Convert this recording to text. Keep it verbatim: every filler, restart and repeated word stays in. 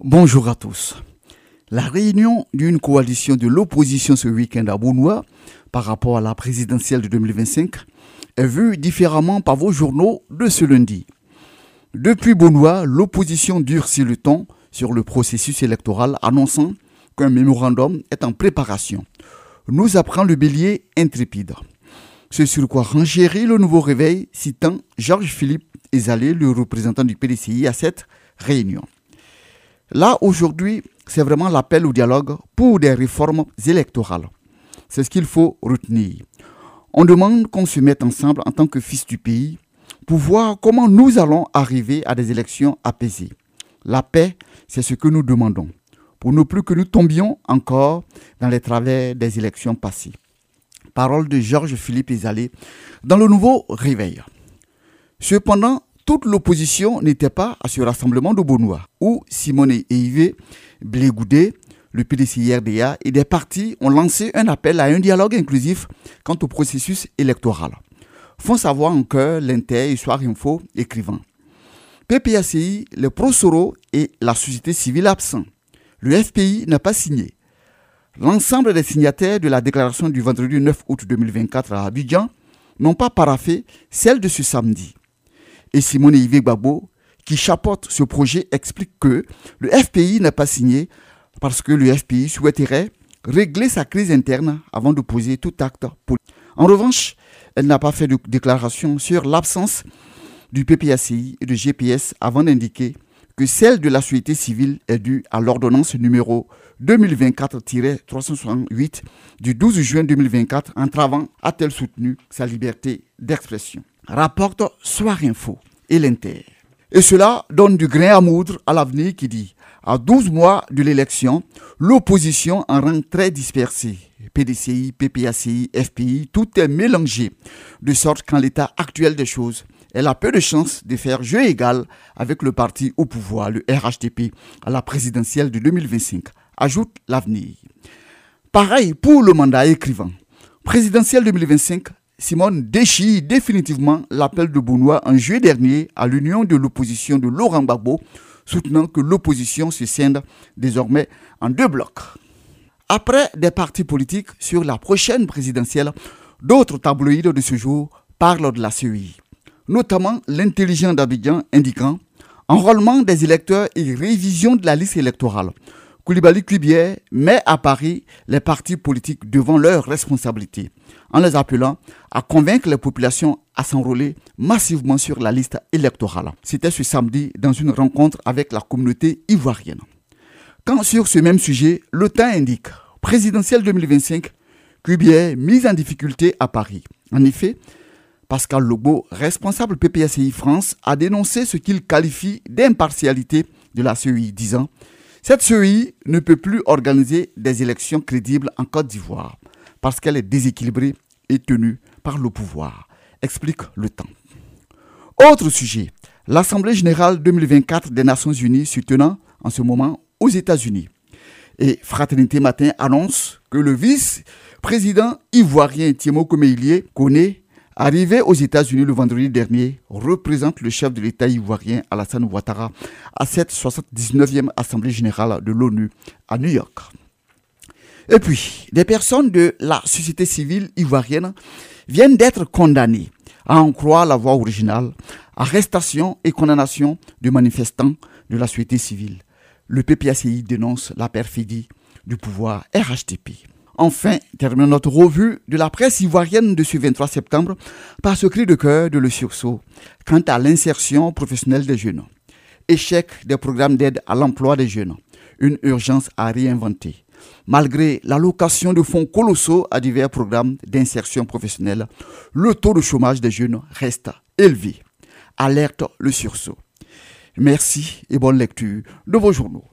Bonjour à tous. La réunion d'une coalition de l'opposition ce week-end à Beaunois par rapport à la présidentielle de deux mille vingt-cinq est vue différemment par vos journaux de ce lundi. Depuis Beaunois, l'opposition durcit le ton sur le processus électoral, annonçant qu'un mémorandum est en préparation. Nous apprend le Bélier intrépide. Ce sur quoi renchérit le Nouveau Réveil, citant Georges-Philippe Ezalé, le représentant du P D C I, à cette réunion. Là, aujourd'hui, c'est vraiment l'appel au dialogue pour des réformes électorales. C'est ce qu'il faut retenir. On demande qu'on se mette ensemble en tant que fils du pays pour voir comment nous allons arriver à des élections apaisées. La paix, c'est ce que nous demandons, pour ne plus que nous tombions encore dans les travers des élections passées. Parole de Georges-Philippe Ezalé dans le Nouveau Réveil. Cependant, toute l'opposition n'était pas à ce rassemblement de Beaunois, où Simone Eivé, Blé Goudet, le P D C I R D A et des partis ont lancé un appel à un dialogue inclusif quant au processus électoral. Font savoir en chœur l'Inter et Soir Info écrivant. P P A C I, le Prosoro et la société civile absents. Le F P I n'a pas signé. L'ensemble des signataires de la déclaration du vendredi neuf août deux mille vingt-quatre à Abidjan n'ont pas paraphé celle de ce samedi. Et Simone Eivé Gbagbo, qui chapeaute ce projet, explique que le F P I n'a pas signé parce que le F P I souhaiterait régler sa crise interne avant de poser tout acte politique. En revanche, elle n'a pas fait de déclaration sur l'absence du P P A C I et de G P S avant d'indiquer que celle de la société civile est due à l'ordonnance numéro deux mille vingt-quatre tiret trois cent soixante-huit du douze juin deux mille vingt-quatre, entravant, a-t-elle soutenu, sa liberté d'expression. Rapporte Soir Info et l'Inter. Et cela donne du grain à moudre à l'avenir qui dit, à douze mois de l'élection, l'opposition en rang très dispersé. P D C I, P P A C I, F P I, tout est mélangé, de sorte qu'en l'état actuel des choses, elle a peu de chances de faire jeu égal avec le parti au pouvoir, le R H D P, à la présidentielle de deux mille vingt-cinq, ajoute l'avenir. Pareil pour le mandat écrivant. Présidentielle deux mille vingt-cinq, Simone déchire définitivement l'appel de Beaunois en juillet dernier à l'union de l'opposition de Laurent Gbagbo, soutenant que l'opposition se scinde désormais en deux blocs. Après des partis politiques sur la prochaine présidentielle, d'autres tabloïds de ce jour parlent de la C E I, notamment l'intelligent d'Abidjan indiquant enrôlement des électeurs et révision de la liste électorale. Koulibaly Kubier met à Paris les partis politiques devant leurs responsabilités, en les appelant à convaincre les populations à s'enrôler massivement sur la liste électorale. C'était ce samedi dans une rencontre avec la communauté ivoirienne. Quand sur ce même sujet, le Temps indique présidentielle deux mille vingt-cinq, Kubier mise en difficulté à Paris. En effet, Pascal Lobo, responsable P P A C I France, a dénoncé ce qu'il qualifie d'impartialité de la C E I, disant « Cette C E I ne peut plus organiser des élections crédibles en Côte d'Ivoire parce qu'elle est déséquilibrée et tenue par le pouvoir », explique le Temps. Autre sujet, l'Assemblée générale deux mille vingt-quatre des Nations unies se tenant en ce moment aux États-Unis. Et Fraternité Matin annonce que le vice-président ivoirien Thiemo Komeïlié connaît arrivé aux États-Unis le vendredi dernier, représente le chef de l'État ivoirien Alassane Ouattara à cette soixante-dix-neuvième Assemblée générale de l'ONU à New York. Et puis, des personnes de la société civile ivoirienne viennent d'être condamnées, à en croire la voix originale, arrestation et condamnation de manifestants de la société civile. Le P P A C I dénonce la perfidie du pouvoir R H D P. Enfin, terminons notre revue de la presse ivoirienne de ce vingt-trois septembre par ce cri de cœur de Le Sursaut quant à l'insertion professionnelle des jeunes. Échec des programmes d'aide à l'emploi des jeunes. Une urgence à réinventer. Malgré l'allocation de fonds colossaux à divers programmes d'insertion professionnelle, le taux de chômage des jeunes reste élevé. Alerte Le Sursaut. Merci et bonne lecture de vos journaux.